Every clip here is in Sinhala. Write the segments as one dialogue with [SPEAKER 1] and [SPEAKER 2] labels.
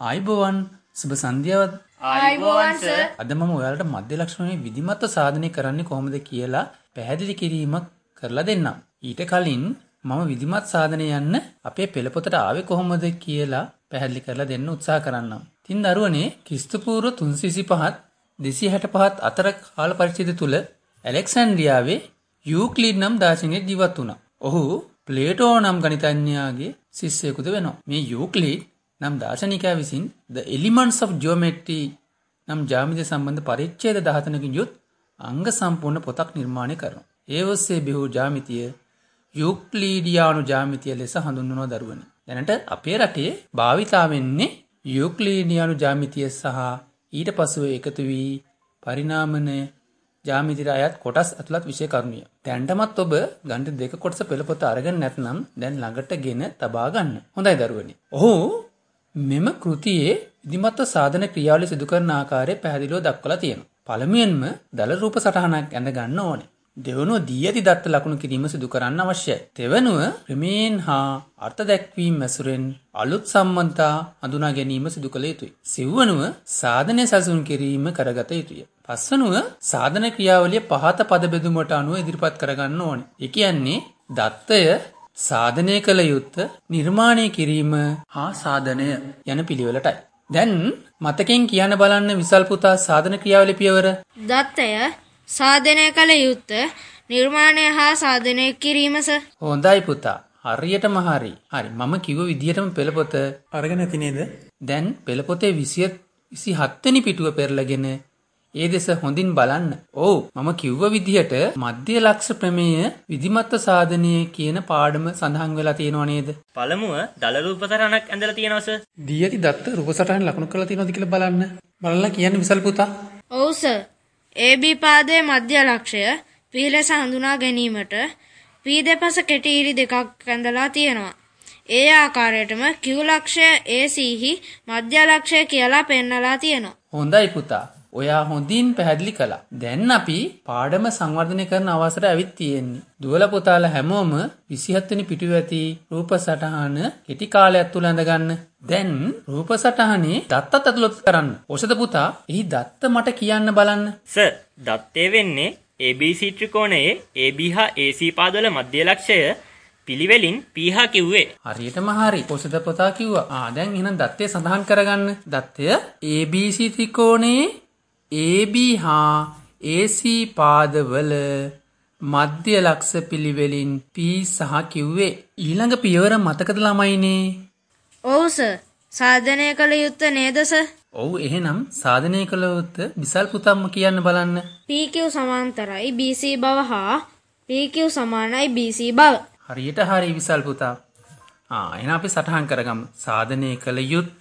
[SPEAKER 1] ආයිබෝවන් සුබ සන්ධ්‍යාවක්.
[SPEAKER 2] ආයිබෝවන් සර්.
[SPEAKER 1] අද මම ඔයාලට මධ්‍ය ලක්ෂණයේ විධිමත්ව සාධනය කරන්නේ කොහොමද කියලා පැහැදිලි කිරීමක් කරලා දෙන්නම්. ඊට කලින් මම විධිමත් සාධනය යන්න අපේ පෙළපොතට ආවේ කොහොමද කියලා පැහැදිලි කරලා දෙන්න උත්සාහ කරන්නම්. ඉතින් දරුවනේ ක්‍රිස්තු පූර්ව 325 265 අතර කාල පරිච්ඡේද තුල ඇලෙක්සැන්ඩ්‍රියාවේ යූක්ලිඩ් නම් දාර්ශනිකයෙක් ජීවත් වුණා. ඔහු ප්ලේටෝ නම් ගණිතඥයාගේ ශිෂ්‍යයෙකුද වෙනවා. මේ යූක්ලිඩ් නම් දාර්ශනිකයා විසින් The Elements of Geometry නම් ජ්‍යාමිතිය සම්බන්ධ පරිච්ඡේද 13කින් යුත් අංග සම්පූර්ණ පොතක් නිර්මාණය කරනවා. ඒ ඔස්සේ බෙහූ ජ්‍යාමිතිය යුක්ලිඩියානු ජ්‍යාමිතිය ලෙස හඳුන්වනවා දරුවනි. දැනට අපේ රටේ භාවිතා වෙන්නේ යුක්ලිඩියානු ජ්‍යාමිතිය සහ ඊට පසුව එකතු වී පරිණාමන ජ්‍යාමිතියට අයත් කොටස් ඇතුළත් විෂය කරුණිය. දැන්ටමත් ඔබ ගණිත දෙක කොටස පෙළපොත අරගෙන නැත්නම් දැන් ළඟටගෙන තබා ගන්න. හොඳයි දරුවනි. ඔහු මෙම කෘතියේ විධිමත්ව සාධන ක්‍රියාවලිය සිදු කරන ආකාරය පැහැදිලිව දක්වලා තියෙනවා. පළමුවෙන්ම දල රූප සටහනක් ඇඳ ගන්න ඕනේ. දෙවනුව දී ඇති දත්ත ලකුණු කිරීම සිදු කරන්න අවශ්‍යයි. තෙවනුව ප්‍රමේයන් හා අර්ථ දැක්වීම ඇසුරෙන් අලුත් සම්බන්ධතා හඳුනා ගැනීම සිදු කළ යුතුයි. සිව්වනුව සාධනය සැලසුම් කිරීම කරගත යුතුය. පස්වනුව සාධන ක්‍රියාවලිය පහත පද බෙදුමට අනුව ඉදිරිපත් කරගන්න ඕනේ. ඒ කියන්නේ දත්තය සාධනය කළ යුත්ත නිර්මාණය කිරීම හා සාධනය යන පිළිවෙලටයි. දැන් මතකෙන් කියන්න බලන්න විසල් පුතා සාධන ක්‍රියාවලිය පියවර.
[SPEAKER 2] දත්තය සාධනය කළ යුත්ත නිර්මාණය හා සාධනය කිරීම සර්.
[SPEAKER 1] හොඳයි පුතා. හරියටම හරි. හරි. මම කිව්ව විදිහටම පෙළපොත අරගෙන ඇති නේද? දැන් පෙළපොතේ 27 වෙනි පිටුව පෙරලගෙන ඒ දෙස හොඳින් බලන්න. ඔව් මම කිව්ව විදිහට මධ්‍ය ලක්ෂ ප්‍රමේය විධිමත්ව සාධනය කියන පාඩම සඳහන් වෙලා තියෙනව නේද?
[SPEAKER 3] පළමුව දල රූප සටහනක් ඇඳලා තියෙනවා සර්.
[SPEAKER 1] දී ඇති දත්ත රූප සටහන ලකුණු කරලා තියෙනවද කියලා බලන්න. බලලා කියන්න විසල් පුතා.
[SPEAKER 2] ඔව් සර්. AB පාදයේ මධ්‍ය ලක්ෂය P ලෙස හඳුනා ගැනීමට P දෙපස කෙටි ඉරි දෙකක් ඇඳලා තියෙනවා. ඒ ආකාරයටම Q ලක්ෂය AC හි මධ්‍ය ලක්ෂය කියලා පෙන්නලා තියෙනවා.
[SPEAKER 1] හොඳයි පුතා. ඔයා හොඳින් පැහැදිලි කළා. දැන් අපි පාඩම සංවර්ධනය කරන අවසරය ඇවිත් තියෙන්නේ. දුවල පුතාලා හැමෝම 27 වෙනි පිටුවේ ඇති රූප සටහන කෙටි කාලයක් තුල ඇඳ ගන්න. දැන් රූප සටහනේ දත්තත් ඇතුළත් කරන්න. ඔෂද පුතා, එහි දත්ත මට කියන්න බලන්න.
[SPEAKER 3] සර්, දත්තේ වෙන්නේ ABC ත්‍රිකෝණයේ AB හා AC පාදවල මධ්‍ය ලක්ෂය පිළිවෙලින් P හා Q වේ.
[SPEAKER 1] හරියටම හරි. ඔෂද පුතා කිව්වා. දැන් එහෙනම් දත්තේ සඳහන් කරගන්න. දත්තය ABC ත්‍රිකෝණයේ AB හා AC පාදවල මධ්‍ය ලක්ෂ පිළිවෙලින් P සහ Q වේ. ඊළඟ පියවර මතකද ළමයිනේ?
[SPEAKER 2] ඔව් සර්. සාධනය කළ යුත්ත නේද සර්?
[SPEAKER 1] ඔව් එහෙනම් සාධනය කළ යුත්ත විසල් පුතම්ම කියන්න බලන්න.
[SPEAKER 2] PQ සමාන්තරයි BC බව හා PQ සමානයි BC බව.
[SPEAKER 1] හරියට හරි විසල් පුතා. එහෙනම් අපි සටහන් කරගමු. සාධනය කළ යුත්ත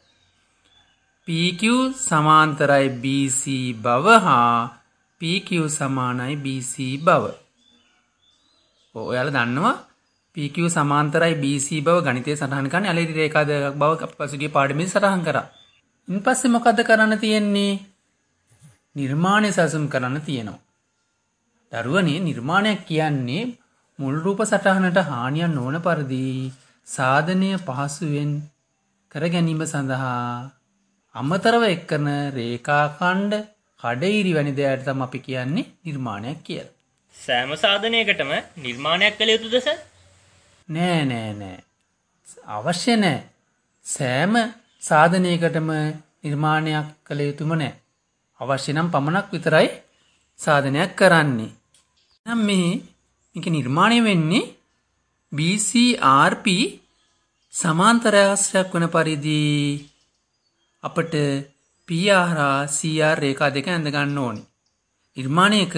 [SPEAKER 1] PQ සමාන්තරයි BC බව හා PQ සමානයි BC බව. ඔයාලා දන්නවා PQ සමාන්තරයි BC බව ගණිතයේ සටහන් කරන්නේ අලෙවි රේඛා දෙකක් බව අපි පසුගිය පාඩමේ සටහන් කරා. ඉන්පස්සේ මොකද්ද කරන්න තියෙන්නේ? නිර්මාණය සැලසුම් කරන්න තියෙනවා. දරුවනේ නිර්මාණයක් කියන්නේ මුල් රූප සටහනට හානියක් නොවන පරිදි සාධනය පහසුවෙන් කර ගැනීම සඳහා අමතරව එක්කන රේඛා ඛණ්ඩ කඩඉරි වැනි දෙයට තමයි අපි කියන්නේ නිර්මාණයක් කියලා.
[SPEAKER 3] සෑම සාධනයකටම නිර්මාණයක් කළ යුතුද සර්?
[SPEAKER 1] නෑ. අවශ්‍ය නෑ. සෑම සාධනයකටම නිර්මාණයක් කළ යුතුම නෑ. අවශ්‍ය නම් පමණක් විතරයි සාධනයක් කරන්නේ. නම් මේක නිර්මාණය වෙන්නේ BCRP සමාන්තර ආශ්‍රයක් වන පරිදි අපට PR හා CR රේඛා දෙක ඇඳ ගන්න ඕනේ. නිර්මාණයක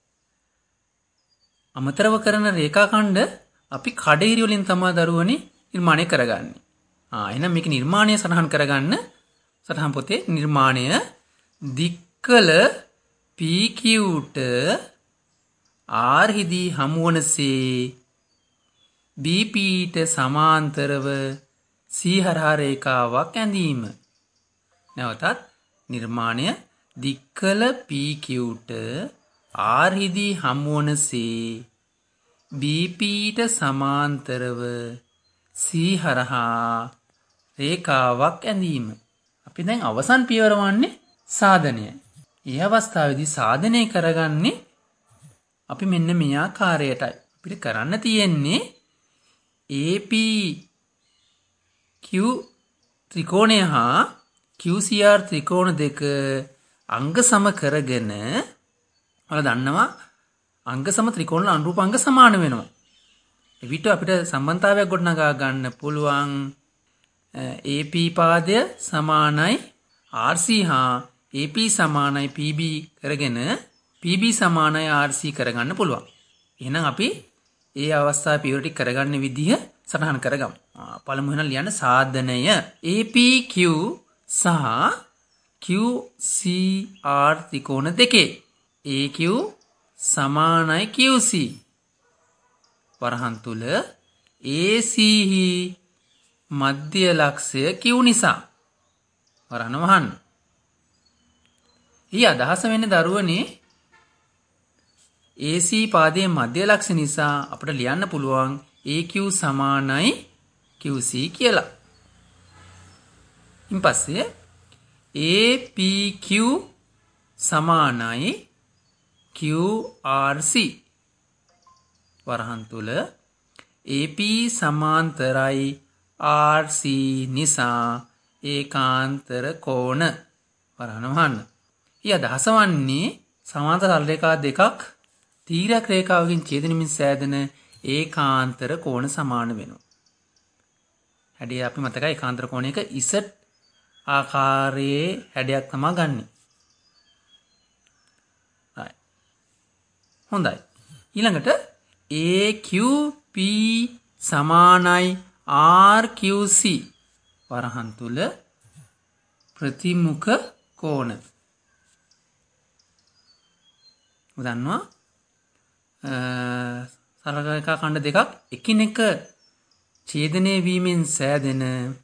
[SPEAKER 1] අමතරව කරන රේඛා ඛණ්ඩ අපි කඩඉරි වලින් තමයි දරුවනේ නිර්මාණය කරගන්නේ. එහෙනම් මේක නිර්මාණය සටහන් කරගන්න. සටහන් පොතේ නිර්මාණය දික්කල PQට R හිදී හමුවනසේ BPට සමාන්තරව C හරහා රේඛාවක් ඇඳීම. නැවතත් නිර්මාණය දික්කල PQට R හිදී හමුවනසේ BPට සමාන්තරව C හරහා රේඛාවක් ඇඳීම. අපි දැන් අවසන් පියවර වන්නේ සාධනය. ඒ අවස්ථාවේදී සාධනය කරගන්නේ අපි මෙන්න මේ ආකාරයටයි. අපිට කරන්න තියෙන්නේ APQ ත්‍රිකෝණය හා QCR ත්‍රිකෝණ දෙක අංග සම කරගෙන ඔයාලා දන්නවා අංග සම ත්‍රිකෝණ අනුරූප අංග සමාන වෙනවා. එවිට අපිට සම්බන්ධතාවයක් ගොඩනගා ගන්න පුළුවන් AP පාදය සමානයි RC හා AP සමානයි PB කරගෙන PB සමානයි RC කරගන්න පුළුවන්. එහෙනම් අපි ඒ අවස්ථාවේ පියවර ටික කරගන්න විදිහ සටහන් කරගමු. පළමු වෙන ලියන්න සාධනය APQ සහ QCR ත්‍රිකෝණ දෙකේ AQ සමානයි QC වරහන් තුල AC හි මධ්‍ය ලක්ෂය Q නිසා වරහන වහන්න. ඊ අදහස වෙන්නේ දරුවනේ AC පාදයේ මධ්‍ය ලක්ෂ නිසා අපිට ලියන්න පුළුවන් AQ සමානයි QC කියලා. ඊන් පස්සේ APQ සමානයි QRC වරහන් තුල AP සමාන්තරයි RC නිසා ඒකාන්තර කෝණ වරහන වහන්න. ඊ අදහස වන්නේ සමාන්තර සරල රේඛා දෙකක් තීරක රේඛාවකින් ඡේදනමින් සෑදෙන ඒකාන්තර කෝණ සමාන වෙනවා. හැඩය අපි මතකයි ඒකාන්තර කෝණයක Z ආකාරයේ හැඩයක් තමයි ගන්නෙ. හොඳයි. ඊළඟට AQP සමානයි RQC වරහන් තුල ප්‍රතිමුඛ කෝණ. උදාන්නවා සරල රේඛා ඛණ්ඩ දෙකක් එකිනෙක ඡේදනය වීමෙන් සෑදෙන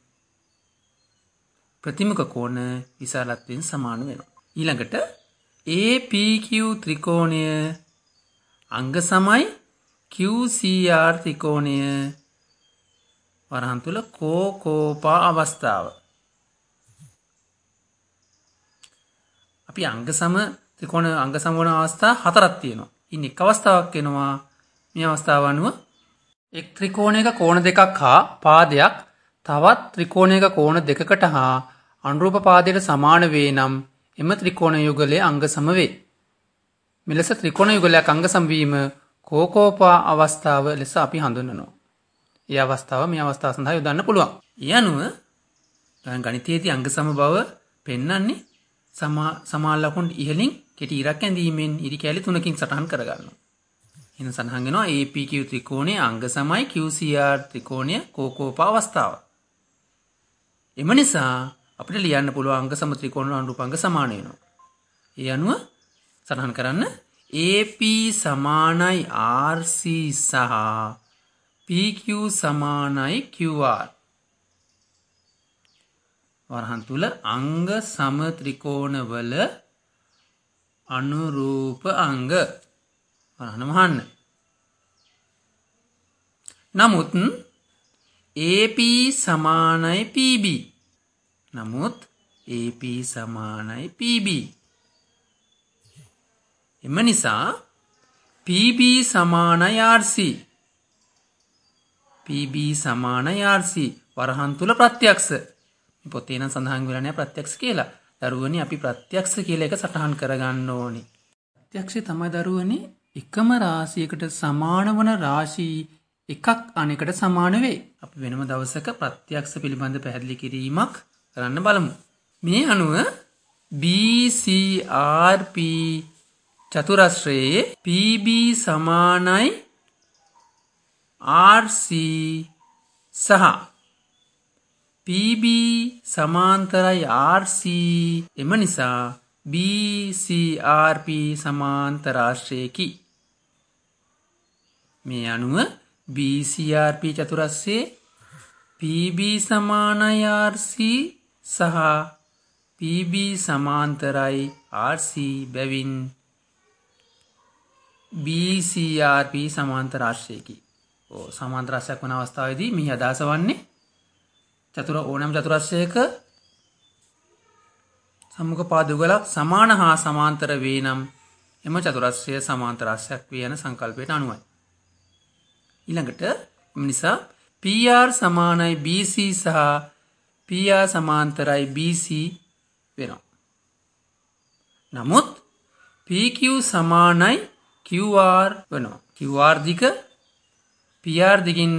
[SPEAKER 1] ප්‍රතිමුඛ කෝණ විශාලත්වයෙන් සමාන වෙනවා. ඊළඟට APQ ත්‍රිකෝණය අංග සමයි QCR ත්‍රිකෝණය වරහන් තුල කෝකෝපා අවස්ථාව. අපි අංග සම ත්‍රිකෝණ අංග සම වන අවස්ථා හතරක් තියෙනවා. ඉන් එක් අවස්ථාවක් වෙනවා මේ අවස්ථාව අනුව එක් ත්‍රිකෝණයක කෝණ දෙකක් හා පාදයක් තවත් ත්‍රිකෝණයක කෝණ දෙකකට හා අනුරූප පාදයට සමාන වේ නම් එම ත්‍රිකෝණ යුගලයේ අංග සම වේ. මෙලෙස ත්‍රිකෝණ යුගලයක් අංග සම වීම කෝකෝපා අවස්ථාව ලෙස අපි හඳුන්වනවා. මේ අවස්ථාව මේ අවස්ථාව සඳහා යොදන්න පුළුවන්. ඒ අනුව දැන් ගණිතයේදී අංග සම බව පෙන්වන්නේ සමාන ලකුණු ඉහළින් කෙටි ඉරක් ඇඳීමෙන් ඉරි කැලි තුනකින් සටහන් කරගන්නවා. එහෙනම් සඳහන් වෙනවා APQ ත්‍රිකෝණයේ අංග සමයි QCR ත්‍රිකෝණය කෝකෝපා අවස්ථාව. එම නිසා අපිට ලියන්න පුළුවන් අංග සම ත්‍රිකෝණ අනුරූප අංග සමාන වෙනවා. ඒ අනුව සටහන් කරන්න AP සමානයි RC සහ PQ සමානයි QR. වරහන් තුල අංග සම ත්‍රිකෝණවල අනුරූප අංග වරහන වහන්න. නමුත් AP සමානයි PB. නමුත් AP සමානයි PB. එම නිසා PB සමානයි RC. PB සමානයි RC වරහන් තුල ප්‍රත්‍යක්ෂ. පොතේ නම් සඳහන් වෙලා නැහැ ප්‍රත්‍යක්ෂ කියලා. දරුවනි අපි ප්‍රත්‍යක්ෂ කියලා එක සටහන් කරගන්න ඕනේ. ප්‍රත්‍යක්ෂය තමයි දරුවනි එකම රාශියකට සමාන වන රාශි එකක් අනෙකට සමාන වේ. අපි වෙනම දවසක ප්‍රත්‍යක්ෂ පිළිබඳ පැහැදිලි කිරීමක් කරන්න බලමු. මේ අනුව BCRP චතුරස්‍රයේ PB සමානයි RC සහ PB සමාන්තරයි RC. එම නිසා BCRP සමාන්තරාශ්‍රයකි. මේ අනුව BCRP චතුරස්‍රයේ PB සමානයි RC සහ PB සමාන්තරයි RC බැවින් BCRP සමාන්තරාශ්‍රයකි. සමාන්තරාශ්‍රයක් වන අවස්ථාවේදී මේ අදහස වන්නේ ඕනෑම චතුරස්‍රයක සම්මුඛ පාදයුගලක් සමාන හා සමාන්තර වේ නම් එම චතුරස්‍රය සමාන්තරාස්‍රයක් වේ යන සංකල්පයට අනුවයි. ඊළඟට එම නිසා PR සමානයි BC සහ PR සමාන්තරයි BC වෙනවා. නමුත් PQ සමානයි QR වෙනවා. QR දිග PR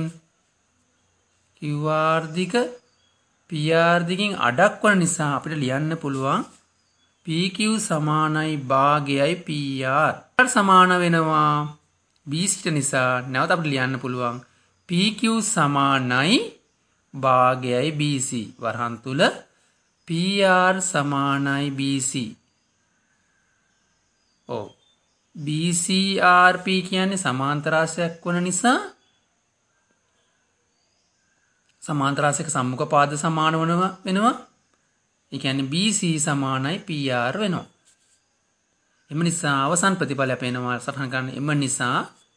[SPEAKER 1] දිගින් අඩක් වන නිසා අපිට ලියන්න පුළුවන් PQ සමානයි භාගයයි PR. සමාන වෙනවා BC නිසා නැවත අපිට ලියන්න පුළුවන් PQ සමානයි භාගයයි BC. වරහන් තුල PR සමානයි BC. BCRP කියන්නේ සමාන්තරාශ්‍රයක් වන නිසා සමාන්තරාශ්‍රයක සම්මුඛ පාද සමාන වෙනවා. ඒ කියන්නේ BC සමානයි PR වෙනවා. එම නිසා අවසන් ප්‍රතිඵලය අපේනවා සටහන් කරන්න. එම නිසා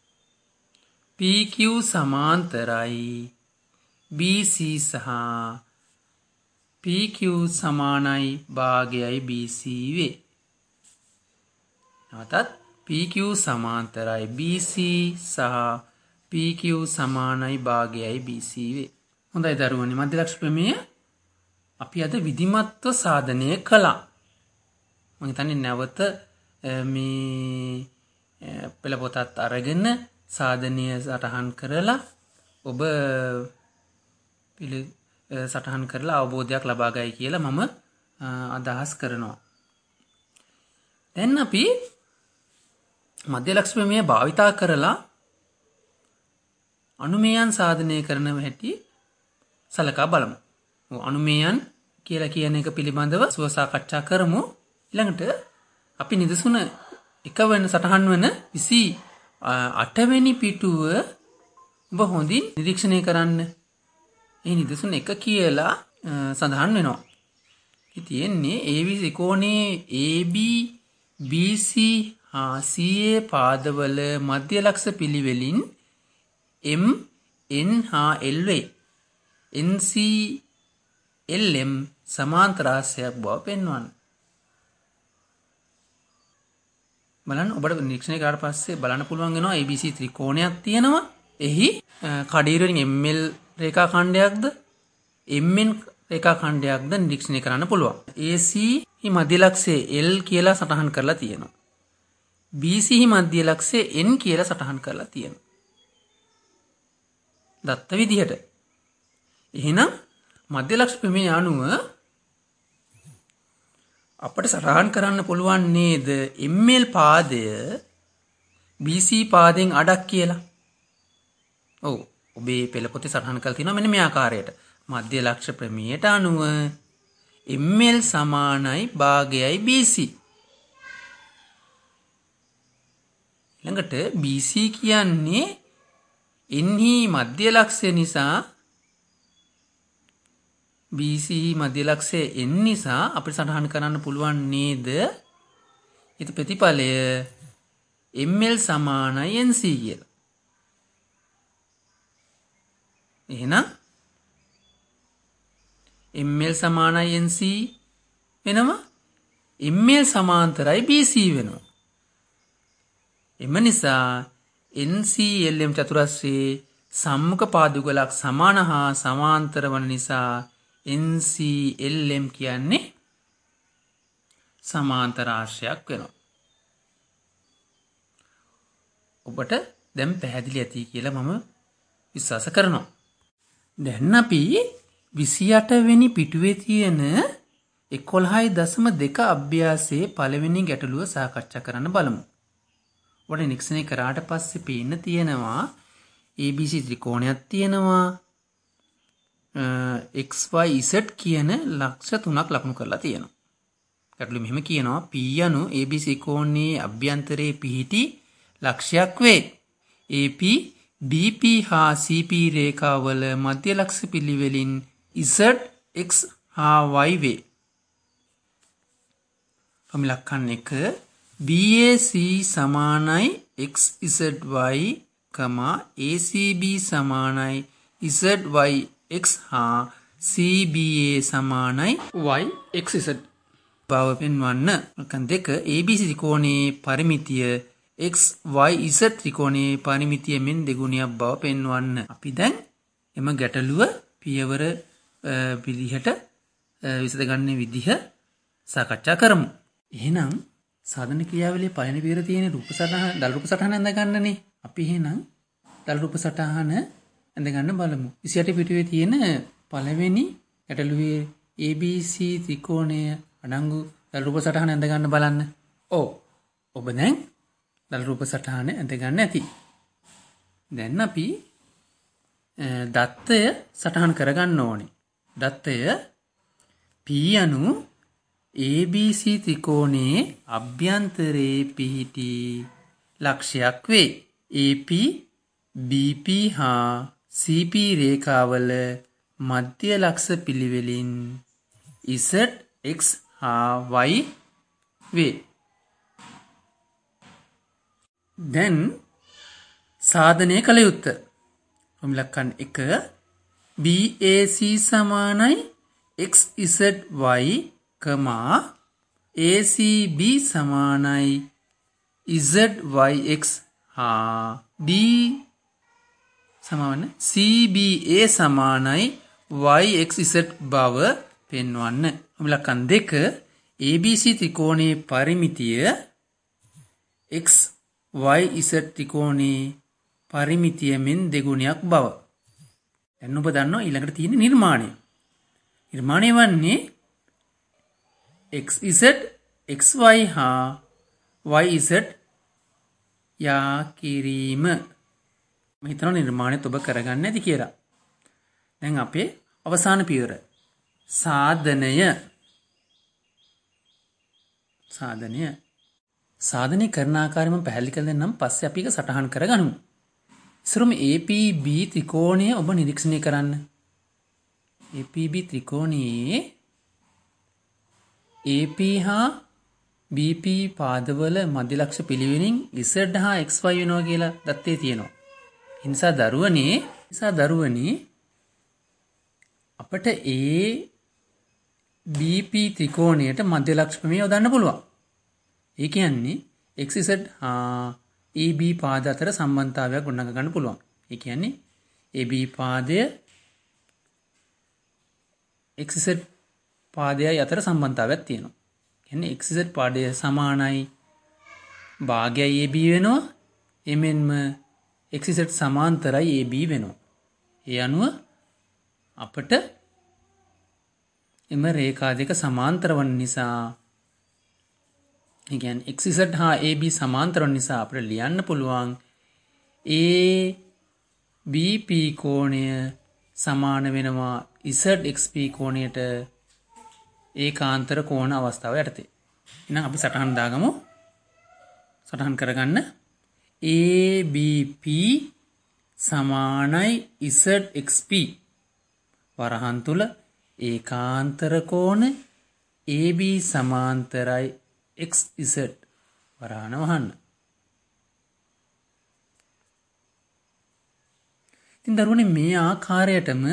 [SPEAKER 1] PQ සමාන්තරයි BC සහ PQ සමානයි භාගයයි BC වේ. නැවතත් PQ සමාන්තරයි BC සහ PQ සමානයි භාගයයි BC වේ. හොඳයි දරුවනේ මධ්‍යලක්ෂ ප්‍රමේය අපි අද විධිමත්ව සාධනය කළා. මම හිතන්නේ නැවත මේ පෙළ පොතත් අරගෙන සාධනය සටහන් කරලා ඔබ සටහන් කරලා අවබෝධයක් ලබා ගයි කියලා මම අදහස් කරනවා. දැන් අපි මධ්‍යලක්ෂ ප්‍රමේය භාවිතා කරලා අනුමේයන් සාධනය කරන හැටි සලකා බලමු. අනුමේයන් කියලා කියන එක පිළිබඳව සාකච්ඡා කරමු. ඊළඟට අපි නිදසුන 1 වෙනි සටහන් වන 28 වෙනි පිටුව ඔබ හොඳින් නිරීක්ෂණය කරන්න. ඒ නිදසුන 1 කියලා සඳහන් වෙනවා. ඉතින් තියෙන්නේ ABC කෝණයේ AB BC හා CA පාදවල මධ්‍යලක්ෂ පිළිවෙලින් M N හා L වේ. NC LM සමාන්තරාශ්‍රයක් බව පෙන්වන්න. බලන්න ඔබට නිරීක්ෂණය කරලා පස්සේ බලන්න පුළුවන් වෙනවා ABC ත්‍රිකෝණයක් තියෙනවා. එහි කඩිර වලින් ML රේඛා ඛණ්ඩයක්ද MN රේඛා ඛණ්ඩයක්ද නිරීක්ෂණය කරන්න පුළුවන්. AC හි මධ්‍යලක්ෂයේ L කියලා සටහන් කරලා තියෙනවා. BC හි මධ්‍යලක්ෂයේ N කියලා සටහන් කරලා තියෙනවා. දත්ත විදිහට. එහෙනම් මධ්‍යලක්ෂ ප්‍රමේය අනුව අපට සටහන් කරන්න පුළුවන් නේද ML පාදය BC පාදයෙන් අඩක් කියලා. ඔව් ඔබේ පෙළ පොතේ සටහන් කරලා තියෙනවා මෙන්න මේ ආකාරයට. මධ්‍යලක්ෂ ප්‍රමේයට අනුව ML සමානයි භාගයයි BC. ළඟට BC කියන්නේ N හි මධ්‍යලක්ෂය නිසා BC මධ්‍යලක්ෂයේ N නිසා අපිට සටහන් කරන්න පුළුවන් නේද? ඊට ප්‍රතිඵලය ML සමානයි NC කියලා. එහෙනම් ML සමානයි NC වෙනවා. ML සමාන්තරයි BC වෙනවා. එම නිසා NC LM චතුරස්‍රයේ සම්මුඛ පාදයුගලක් සමාන හා සමාන්තර වන නිසා NC LM කියන්නේ සමාන්තරාශ්‍රයක් වෙනවා. ඔබට දැන් පැහැදිලි ඇති කියලා මම විශ්වාස කරනවා. දැන් අපි 28 වෙනි පිටුවේ තියෙන 11.2 අභ්‍යාසයේ පළවෙනි ගැටලුව සාකච්ඡා කරන්න බලමු. ඔබට නිරීක්ෂණය කරාට පස්සේ පේන්න තියෙනවා ABC ත්‍රිකෝණයක් තියෙනවා. XYZ කියන ලක්ෂ 3ක් ලකුණු කරලා තියෙනවා. ගැටලුව මෙහෙම කියනවා P යනු ABC කෝණයේ අභ්‍යන්තරයේ පිහිටි ලක්ෂයක් වේ. AP BP හා CP රේඛාවල මධ්‍යලක්ෂ පිළිවෙලින් Z X හා Y වේ. පමිලක්කන් 1 BAC සමානයි XZY, ACB සමානයි ZYX හා CBA සමානයි YXZ. බව පෙන්වන්න. ලක්ෂණ 2 ABC ත්‍රිකෝණයේ පරිමිතිය XYZ ත්‍රිකෝණයේ පරිමිතිය මෙන් දෙගුණයක් බව පෙන්වන්න. අපි දැන් එම ගැටලුව පියවර විදිහට විසඳගන්න විදිහ සාකච්ඡා කරමු. එහෙනම් සාධන ක්‍රියාවලියේ පළවෙනි පියවර තියෙන රූප සටහන දල රූප සටහන ඇඳ ගන්නනේ. අපි එහෙනම් දල රූප සටහන ඇඳ ගන්න බලමු. 28 පිටුවේ තියෙන පළවෙනි ගැටලුවේ ABC ත්‍රිකෝණය අඩංගු දල රූප සටහන ඇඳ ගන්න බලන්න. ඔබ දැන් දල රූප සටහන ඇඳ ගන්න ඇති. දැන් අපි දත්තය සටහන් කරගන්න ඕනේ. දත්තය P අනු ABC ත්‍රිකෝණයේ අභ්‍යන්තරයේ පිහිටි ලක්ෂයක් වේ. AP, BP හා CP රේඛාවල මධ්‍ය ලක්ෂ පිළිවෙලින් Z, X හා Y වේ. දැන් සාධනය කළ යුත්තේ ඉලක්කන් 1 BAC සමානයි XZY, ACB සමානයි ZYX හා D සමාන CBA සමානයි YXZ බව පෙන්වන්න. ඉලක්කන් 2 ABC ත්‍රිකෝණයේ පරිමිතිය XYZ ත්‍රිකෝණයේ පරිමිතිය මෙන් දෙගුණයක් බව. දැන් ඔබ දන්නවා ඊළඟට තියෙන නිර්මාණය. නිර්මාණය වන්නේ XZ, XY හා YZ යා කිරීම. මම හිතනවා නිර්මාණයත් ඔබ කරගන්න ඇති කියලා. දැන් අපේ අවසාන පියවර සාධනය කරන ආකාරය මම පැහැදිලි කර දෙන්නම්. පස්සේ අපි ඒක සටහන් කරගනිමු. ඉස්සරම APB ත්‍රිකෝණය ඔබ නිරීක්ෂණය කරන්න. APB ත්‍රිකෝණයේ AP හා BP පාදවල මධ්‍යලක්ෂ පිළිවෙලින් Z හා XY වෙනවා කියලා දත්තේ තියෙනවා. ඒ නිසා දරුවනේ අපට ABP ත්‍රිකෝණයට මධ්‍යලක්ෂ ප්‍රමේය යොදන්න පුළුවන්. ඒ කියන්නේ XZ හා AB පාද අතර සම්බන්ධතාවයක් ගොඩනගා ගන්න පුළුවන්. ඒ කියන්නේ AB පාදය XZ පාදයයි අතර සම්බන්ධතාවයක් තියෙනවා. කියන්නේ XZ පාදය සමානයි භාගයයි AB වෙනවා. එමෙන්ම XZ සමාන්තරයි AB වෙනවා. ඒ අනුව අපට එම රේඛා දෙක සමාන්තර වන නිසා කියන්නේ XZ හා AB සමාන්තර වන නිසා අපිට ලියන්න පුළුවන් ABP කෝණය සමාන වෙනවා ZXP කෝණයට ඒකාන්තර කෝණ අවස්ථාව යටතේ. එහෙනම් අපි සටහන් දාගමු. සටහන් කරගන්න ABP සමානයි ZXP වරහන් තුල ඒකාන්තර කෝණ AB සමාන්තරයි XZ වරහන වහන්න. ඉතින් දරුවනේ මේ ආකාරයටම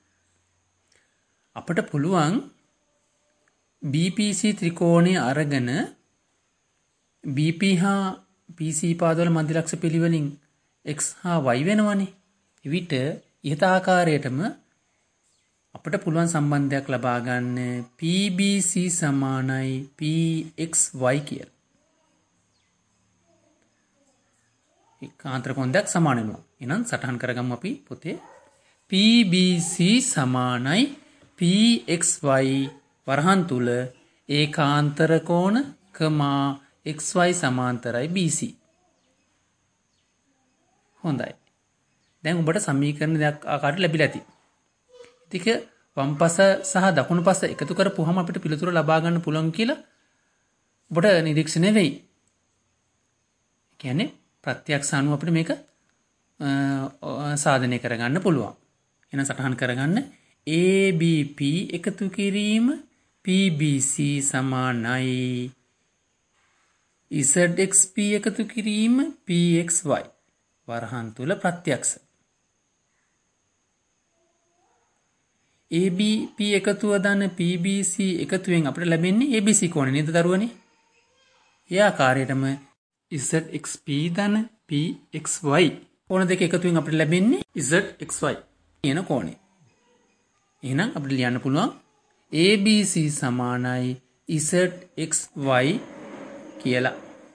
[SPEAKER 1] අපට පුළුවන් BPC ත්‍රිකෝණය අරගෙන BP හා PC පාදවල මධ්‍යලක්ෂ පිළිවෙලින් X හා Y වෙනවනේ. එවිට ඉහත ආකාරයටම අපට පුළුවන් සම්බන්ධයක් ලබා ගන්න PBC සමානයි PXY කියලා. ඒකාන්තර කොන්දක් සමාන වෙනවා. එහෙනම් සටහන් කරගමු අපි පොතේ PBC සමානයි PXY වරහන් තුල ඒකාන්තර කෝණ XY සමාන්තරයි BC. හොඳයි. දැන් ඔබට සමීකරණ දෙකක් ආකාරයට ලැබිලා ඇති. ටික වම් පස සහ දකුණු පස එකතු කරපුවහම අපිට පිළිතුර ලබා ගන්න පුළුවන් කියලා ඔබට නිරීක්ෂණය වෙයි. කියන්නේ ප්‍රත්‍යක්ෂ අනුව අපිට මේක සාධනය කරගන්න පුළුවන්. එහෙනම් සටහන් කරගන්න ABP එකතු කිරීම PBC සමානයි ZXP එකතු කිරීම PXY වරහන් තුල ප්‍රත්‍යක්ෂ. ABP එකතුව දන PBC එකතුවෙන් අපිට ලැබෙන්නේ ABC කෝණය නේද දරුවනේ? ඒ ආකාරයටම ZXP දන PXY කෝණ දෙක එකතුවෙන් අපිට ලැබෙන්නේ ZXY කියන කෝණය. එහෙනම් අපිට ලියන්න පුළුවන් ABC සමානයි ZXY කියලා.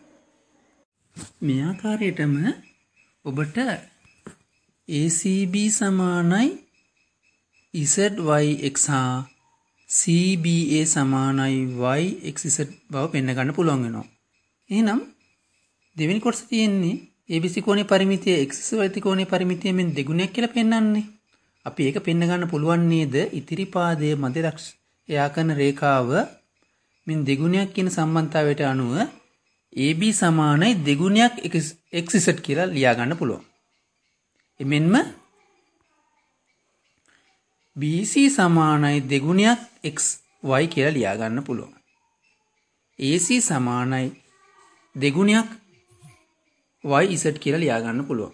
[SPEAKER 1] මේ ආකාරයටම ඔබට ACB සමානයි ZYX හා CBA සමානයි YXZ බව පෙන්න ගන්න පුළුවන් වෙනවා. එහෙනම් දෙවෙනි කොටස තියෙන්නේ ABC කෝණේ පරිමිතිය XY කෝණේ පරිමිතිය මෙන් දෙගුණයක් කියලා පෙන්වන්නේ. අපි ඒක පෙන්න ගන්න පුළුවන් නේද? ඉතිරි පාදයේ මධ්‍යලක්ෂය කරන රේඛාව මෙන් දෙගුණයක් කියන සම්බන්ධතාවයට අනුව AB සමානයි දෙගුණයක් XZ කියලා ලියා ගන්න පුළුවන්. එමෙන්ම BC සමානයි දෙගුණයක් XY කියලා ලියා ගන්න පුළුවන්. AC සමානයි දෙගුණයක් YZ කියලා ලියා ගන්න පුළුවන්.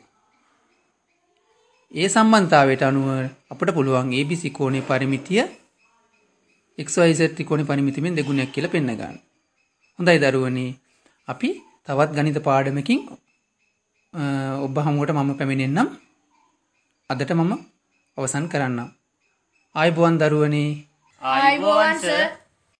[SPEAKER 1] ඒ සම්බන්ධතාවයට අනුව අපිට පුළුවන් ABC කෝණේ පරිමිතිය XYZ ත්‍රිකෝණේ පරිමිතියෙන් දෙගුණයක් කියලා පෙන්න ගන්න. හොඳයි දරුවනේ. අපි තවත් ගණිත පාඩමකින් ඔබ හමුවට මම පැමිණෙන්නම්. අදට මම අවසන් කරන්නම්. ආයුබෝවන් දරුවනේ.
[SPEAKER 2] ආයුබෝවන් සර්.